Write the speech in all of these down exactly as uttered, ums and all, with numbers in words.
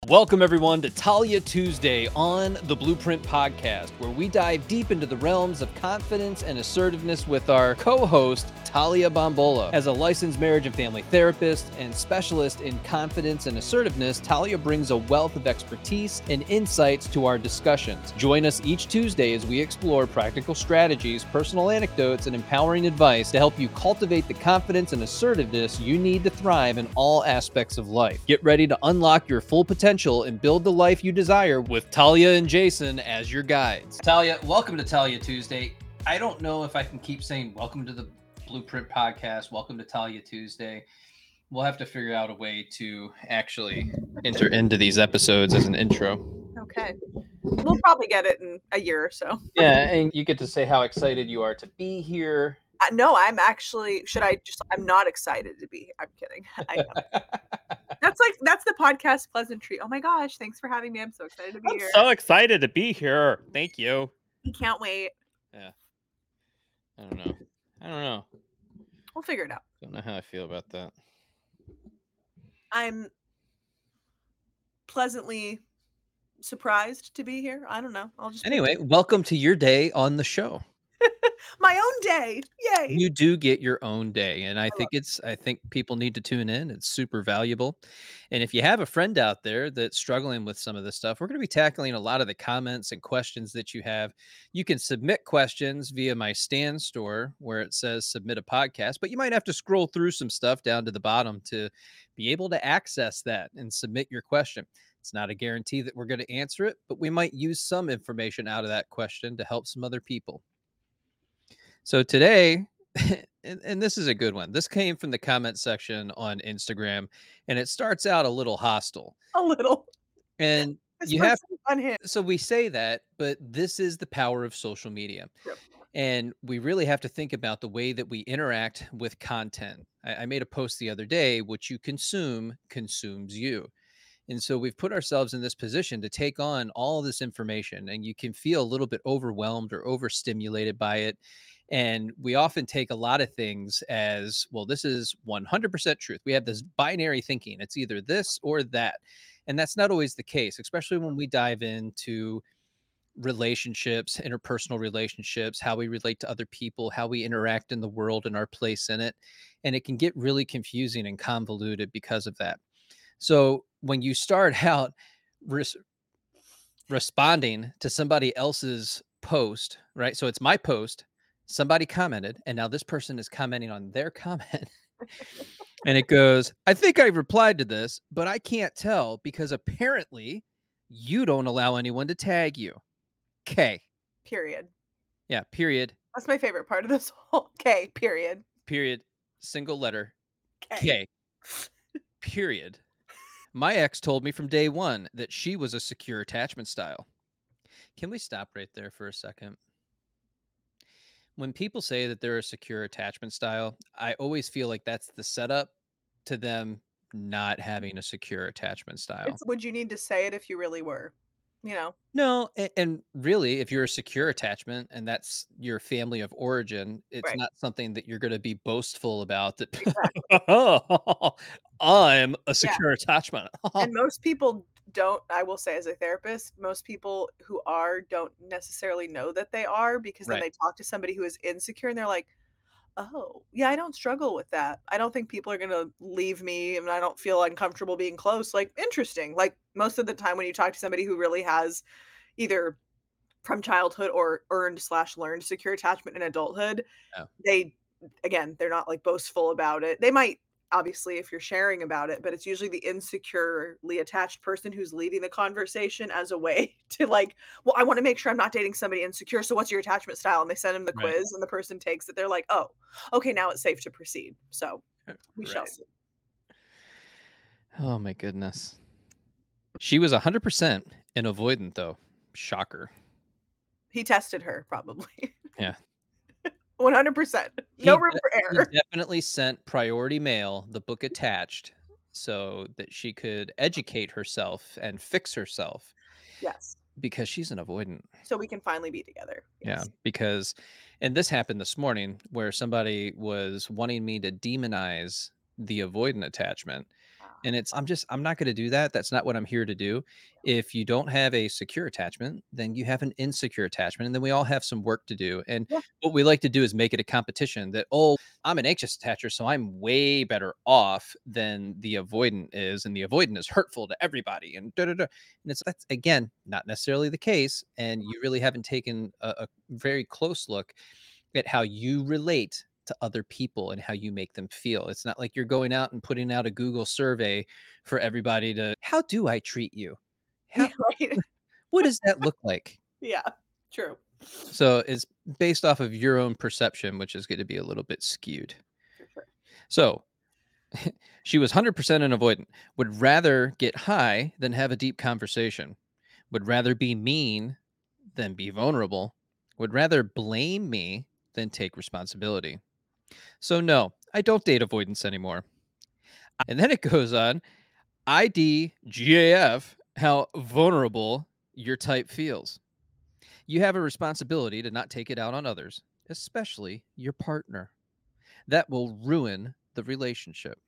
Welcome, everyone, to Talia Tuesday on the Blueprint Podcast, where we dive deep into the realms of confidence and assertiveness with our co-host, Talia Bombola. As a licensed marriage and family therapist and specialist in confidence and assertiveness, Talia brings a wealth of expertise and insights to our discussions. Join us each Tuesday as we explore practical strategies, personal anecdotes, and empowering advice to help you cultivate the confidence and assertiveness you need to thrive in all aspects of life. Get ready to unlock your full potential and build the life you desire with Talia and Jason as your guides. Talia, welcome to Talia Tuesday. I don't know if I can keep saying welcome to the Blueprint Podcast, welcome to Talia Tuesday. We'll have to figure out a way to actually enter into these episodes as an intro. Okay. We'll probably get it in a year or so. Yeah, and you get to say how excited you are to be here. Uh, no, I'm actually, should I just, I'm not excited to be here. I'm kidding. I am. That's like, that's the podcast pleasantry. Oh my gosh, thanks for having me. I'm so excited to be I'm here. so excited to be here. Thank you. He can't wait. Yeah. I don't know. I don't know. We'll figure it out. Don't know how I feel about that. I'm pleasantly surprised to be here. I don't know. I'll just Anyway, welcome to your day on the show. my own day. Yay. You do get your own day, and I, I think it's I think people need to tune in. It's super valuable. And if you have a friend out there that's struggling with some of this stuff, we're going to be tackling a lot of the comments and questions that you have. You can submit questions via my Stan store where it says submit a podcast, but you might have to scroll through some stuff down to the bottom to be able to access that and submit your question. It's not a guarantee that we're going to answer it, but we might use some information out of that question to help some other people. So today, and, and this is a good one. This came from the comment section on Instagram, and it starts out a little hostile. A little. And you have so we say that, but this is the power of social media. Yep. And we really have to think about the way that we interact with content. I, I made a post the other day, what you consume consumes you. And so we've put ourselves in this position to take on all this information, and you can feel a little bit overwhelmed or overstimulated by it. And we often take a lot of things as, well, this is one hundred percent truth. We have this binary thinking. It's either this or that. And that's not always the case, especially when we dive into relationships, interpersonal relationships, how we relate to other people, how we interact in the world and our place in it. And it can get really confusing and convoluted because of that. So when you start out res- responding to somebody else's post, right? So it's my post, somebody commented, and now this person is commenting on their comment. And it goes, I think I replied to this, but I can't tell because apparently you don't allow anyone to tag you. K. Period. Yeah, period. That's my favorite part of this whole K, period. Period. Single letter. K. K. Period. My ex told me from day one that she was a secure attachment style. Can we stop right there for a second? When people say that they're a secure attachment style, I always feel like that's the setup to them not having a secure attachment style. It's, would you need to say it if you really were? You know? No, and, and really, if you're a secure attachment and that's your family of origin, it's Right. not something that you're going to be boastful about that Exactly. I'm a secure yeah. attachment. And most people don't, I will say as a therapist, most people who are don't necessarily know that they are, because then Right. they talk to somebody who is insecure and they're like, oh, yeah, I don't struggle with that. I don't think people are going to leave me and I don't feel uncomfortable being close. Like, interesting. Like, most of the time when you talk to somebody who really has either from childhood or earned slash learned secure attachment in adulthood, oh. they, again, they're not like boastful about it. They might, obviously, if you're sharing about it, but it's usually the insecurely attached person who's leading the conversation as a way to like, well, I want to make sure I'm not dating somebody insecure. So what's your attachment style? And they send them the Right. quiz and the person takes it. They're like, oh, okay, now it's safe to proceed. So we right. shall see. Oh my goodness. She was one hundred percent an avoidant though. Shocker. He tested her probably. Yeah. one hundred percent. No room for error. He definitely sent Priority Mail, the book attached, so that she could educate herself and fix herself. Yes. Because she's an avoidant. So we can finally be together. Yes. Yeah, because, and this happened this morning where somebody was wanting me to demonize the avoidant attachment. Wow. And it's I'm just I'm not gonna do that. That's not what I'm here to do. If you don't have a secure attachment, then you have an insecure attachment, and then we all have some work to do. And Yeah. what we like to do is make it a competition that, oh, I'm an anxious attacher, so I'm way better off than the avoidant is, and the avoidant is hurtful to everybody, and da da da. And it's that's again not necessarily the case, and you really haven't taken a, a very close look at how you relate to other people and how you make them feel. It's not like you're going out and putting out a Google survey for everybody to, how do I treat you? How, Yeah, right. what does that look like? Yeah, true. So it's based off of your own perception, which is going to be a little bit skewed. For sure. So she was one hundred percent an avoidant, would rather get high than have a deep conversation, would rather be mean than be vulnerable, would rather blame me than take responsibility. So, no, I don't date avoidance anymore. And then it goes on I D G A F, how vulnerable your type feels. You have a responsibility to not take it out on others, especially your partner. That will ruin the relationship.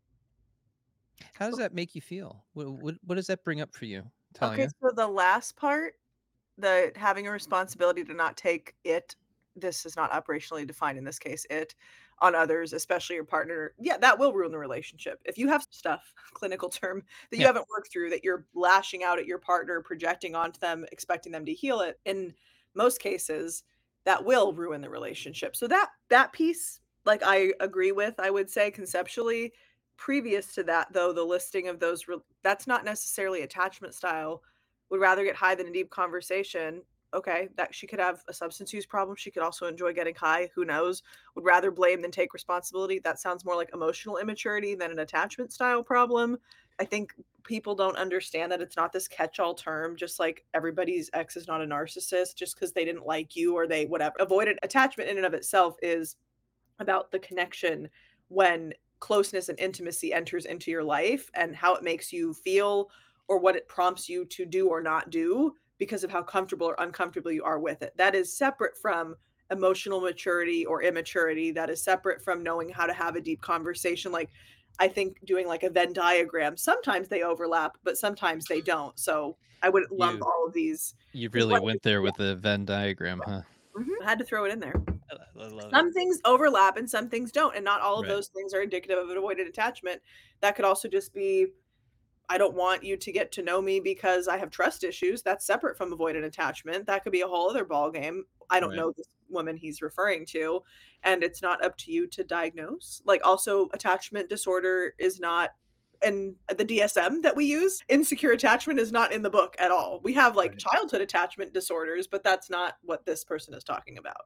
How does that make you feel? What, what, what does that bring up for you, Okay, Talia? so the last part, the having a responsibility to not take it, this is not operationally defined in this case, it on others, especially your partner. Yeah, that will ruin the relationship. If you have stuff, clinical term, that you Yeah, haven't worked through, that you're lashing out at your partner, projecting onto them, expecting them to heal it, in most cases, that will ruin the relationship. So that that piece, like I agree with, I would say conceptually. Previous to that, though, the listing of those, re- that's not necessarily attachment style. Would rather get high than a deep conversation. Okay, that she could have a substance use problem. She could also enjoy getting high. Who knows? Would rather blame than take responsibility. That sounds more like emotional immaturity than an attachment style problem. I think people don't understand that it's not this catch all term, just like everybody's ex is not a narcissist just because they didn't like you or they whatever. Avoided attachment in and of itself is about the connection when closeness and intimacy enters into your life and how it makes you feel or what it prompts you to do or not do because of how comfortable or uncomfortable you are with it. That is separate from emotional maturity or immaturity. That is separate from knowing how to have a deep conversation. Like, I think doing like a Venn diagram, sometimes they overlap, but sometimes they don't. So I wouldn't lump you all of these you because really what, went there yeah, with the Venn diagram, huh? mhm, I had to throw it in there. I I love it. Some things overlap and some things don't, and not all of Right. those things are indicative of an avoided attachment. That could also just be, I don't want you to get to know me because I have trust issues. That's separate from avoidant attachment. That could be a whole other ballgame. I don't Right. know this woman he's referring to, and it's not up to you to diagnose. Like, also, attachment disorder is not in the D S M that we use. Insecure attachment is not in the book at all. We have like Right. childhood attachment disorders, but that's not what this person is talking about.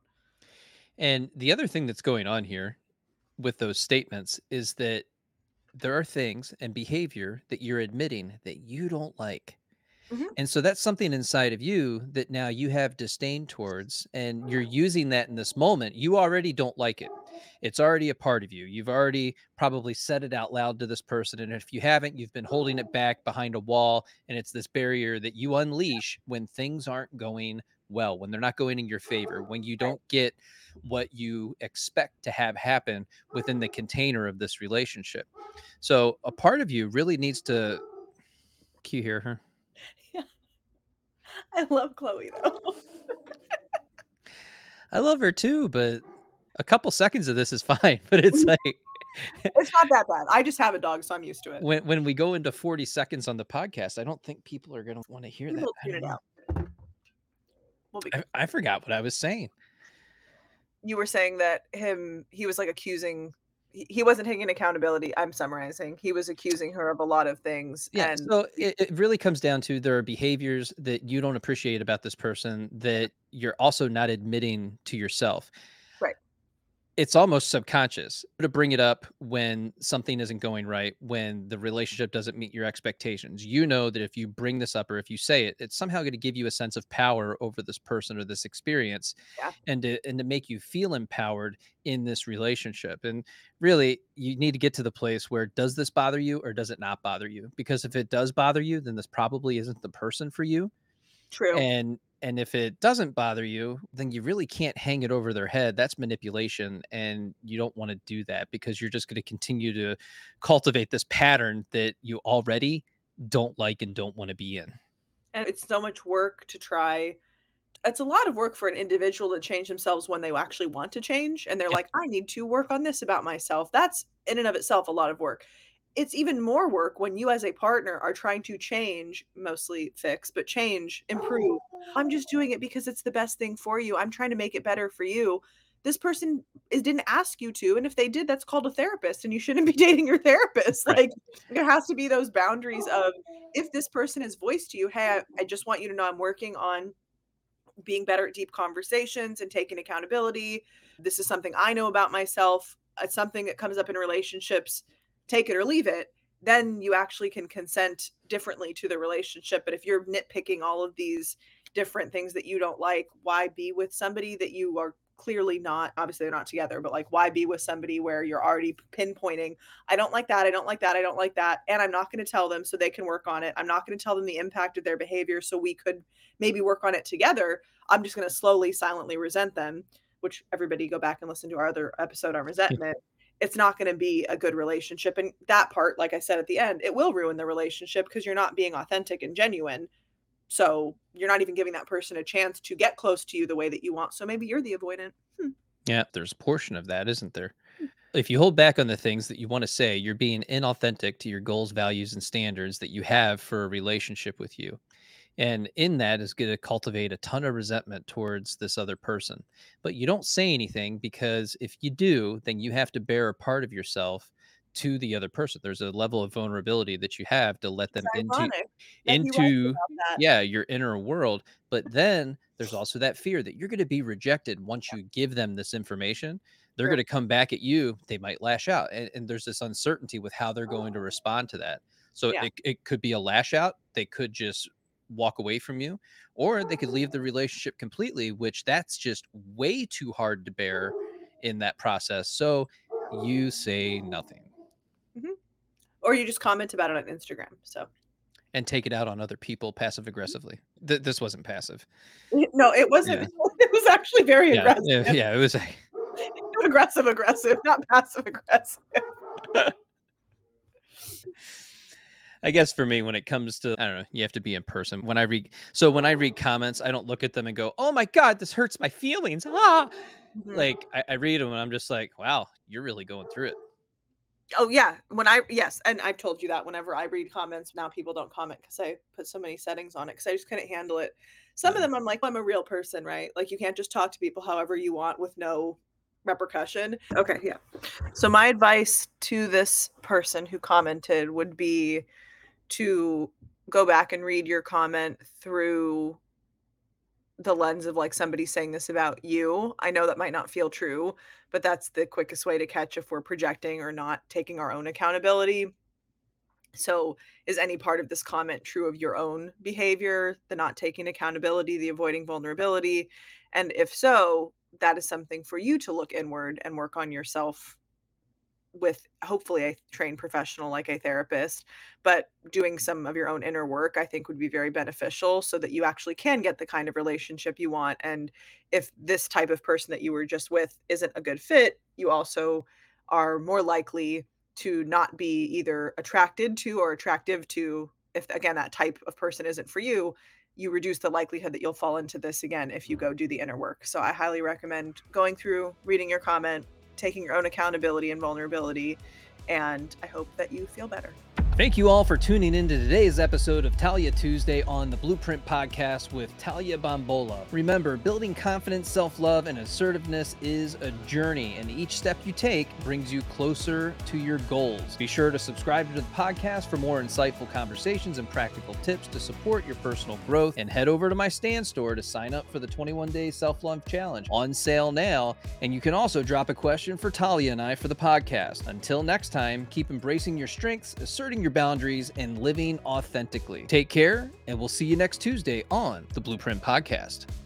And the other thing that's going on here with those statements is that there are things and behavior that you're admitting that you don't like. Mhm. And so that's something inside of you that now you have disdain towards, and you're using that in this moment. You already don't like it. It's already a part of you. You've already probably said it out loud to this person. And if you haven't, you've been holding it back behind a wall. And it's this barrier that you unleash when things aren't going well, when they're not going in your favor, when you Right. don't get what you expect to have happen within the container of this relationship. So a part of you really needs to cue here, huh? I love Chloe though. I love her too, but a couple seconds of this is fine. But it's like It's not that bad. I just have a dog, so I'm used to it. when when we go into forty seconds on the podcast, I don't think people are gonna want to hear We that. will I tune don't it know. out. We'll be I, good. I forgot what I was saying. You were saying that him he was, like, accusing he he wasn't taking accountability, I'm summarizing. He was accusing her of a lot of things, Yeah, and so the it, it really comes down to there are behaviors that you don't appreciate about this person that you're also not admitting to yourself. right, It's almost subconscious to bring it up when something isn't going right, when the relationship doesn't meet your expectations. You know that if you bring this up or if you say it, it's somehow going to give you a sense of power over this person or this experience, yeah, and to, and to make you feel empowered in this relationship. And really, you need to get to the place where does this bother you or does it not bother you? Because if it does bother you, then this probably isn't the person for you. true. And And if it doesn't bother you, then you really can't hang it over their head. That's manipulation. And you don't want to do that because you're just going to continue to cultivate this pattern that you already don't like and don't want to be in. And it's so much work to try. It's a lot of work for an individual to change themselves when they actually want to change, and they're Yeah. like, "I need to work on this about myself." That's in and of itself a lot of work. It's even more work when you as a partner are trying to change, mostly fix, but change, improve. "I'm just doing it because it's the best thing for you. I'm trying to make it better for you." This person is didn't ask you to, and if they did, that's called a therapist, and you shouldn't be dating your therapist. Right. Like, there has to be those boundaries of if this person has voiced to you, "Hey, I I just want you to know I'm working on being better at deep conversations and taking accountability. This is something I know about myself. It's something that comes up in relationships. Take it or leave it." Then you actually can consent differently to the relationship. But if you're nitpicking all of these different things that you don't like, why be with somebody that you are clearly not? Obviously, they're not together, but like, why be with somebody where you're already pinpointing, I don't like that. I don't like that. I don't like that. And I'm not going to tell them so they can work on it. I'm not going to tell them the impact of their behavior so we could maybe work on it together. I'm just going to slowly, silently resent them, which everybody go back and listen to our other episode on resentment. It's not going to be a good relationship. And that part, like I said at the end, it will ruin the relationship because you're not being authentic and genuine. So you're not even giving that person a chance to get close to you the way that you want. So maybe you're the avoidant. Hmm. Yeah. There's a portion of that, isn't there? If you hold back on the things that you want to say, you're being inauthentic to your goals, values, and standards that you have for a relationship with you. And in that is going to cultivate a ton of resentment towards this other person. But you don't say anything because if you do, then you have to bear a part of yourself to the other person. There's a level of vulnerability that you have to let It's them into ironic that he writes into about that. yeah, your inner world. But then there's also that fear that you're going to be rejected once you give them this information. They're going Right. to come back at you. They might lash out. And, and there's this uncertainty with how they're going to respond to that. So Yeah. it, it could be a lash out. They could just walk away from you, or they could leave the relationship completely, which that's just way too hard to bear in that process. So you say nothing Mhm. Or you just comment about it on Instagram. So and take it out on other people passive aggressively. Th- this wasn't passive. no, it wasn't. Yeah. It was actually very Yeah. aggressive. Yeah. Yeah. It was. Aggressive, aggressive, not passive aggressive. I guess for me, when it comes to, I don't know, you have to be in person. When I read, so when I read comments, I don't look at them and go, oh my God, this hurts my feelings. Ah, Mhm. like I, I read them and I'm just like, wow, you're really going through it. Oh, yeah. When I yes, and I've told you that whenever I read comments, now people don't comment because I put so many settings on it because I just couldn't handle it. Some of Yeah. them I'm like, "I'm a real person, right?" Like, you can't just talk to people however you want with no repercussion. Okay, yeah. So my advice to this person who commented would be to go back and read your comment through the lens of, like, somebody saying this about you. I know that might not feel true, but that's the quickest way to catch if we're projecting or not taking our own accountability. So, is any part of this comment true of your own behavior, the not taking accountability, the avoiding vulnerability? And if so, that is something for you to look inward and work on yourself with hopefully a trained professional like a therapist, but doing some of your own inner work, I think would be very beneficial so that you actually can get the kind of relationship you want. And if this type of person that you were just with isn't a good fit, you also are more likely to not be either attracted to or attractive to, if again, that type of person isn't for you, you reduce the likelihood that you'll fall into this again if you go do the inner work. So I highly recommend going through, reading your comment, taking your own accountability and vulnerability, and I hope that you feel better. Thank you all for tuning into today's episode of Talia Tuesday on the Blueprint Podcast with Talia Bombola. Remember, building confidence, self-love, and assertiveness is a journey, and each step you take brings you closer to your goals. Be sure to subscribe to the podcast for more insightful conversations and practical tips to support your personal growth, and head over to my Stan store to sign up for the twenty-one day Self-Love Challenge on sale now, and you can also drop a question for Talia and I for the podcast. Until next time, keep embracing your strengths, asserting your boundaries, and living authentically. Take care, and we'll see you next Tuesday on the Blueprint Podcast.